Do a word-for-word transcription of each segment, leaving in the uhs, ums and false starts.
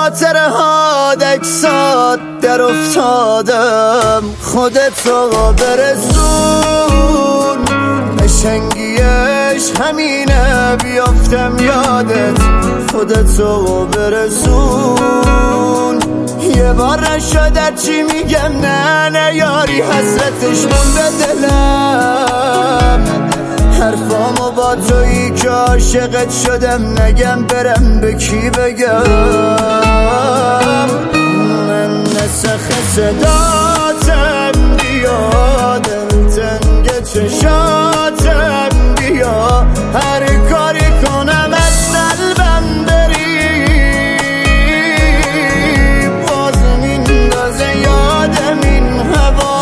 خاطره ها دکسات در افتادم، خودتو برسون قشنگیش همینه بیافتم یادت، خودتو برسون. یه بار نشد چی میگم نه نه یاری حسرتش مونده دلم، حرفامو با تویی که عاشقت شدم نگم برم به کی بگم. من نسخ صداتم بیا دلتنگ چشاتم بیا، هر کاری کنم از قلبم بری باز میندازه یادم این هوا.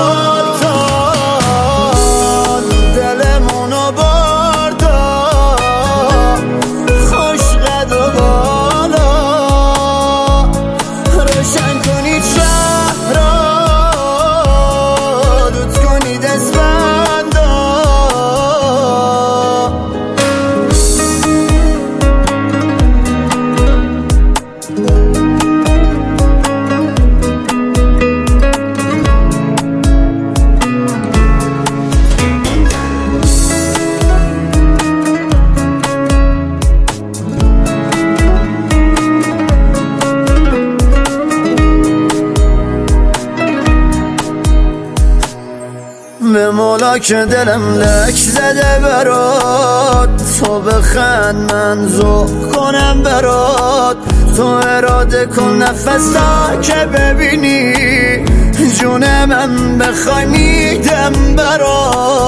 سلطان دلمونو بردا خوش قد و بالا، روشن کنید شهر را دود کنید اسفندا. به مولا که دلم لک زده برات، تو بخند من ذوق کنم برات، تو اراده کن نفس تا که ببینی جون من بخوای میدم برات.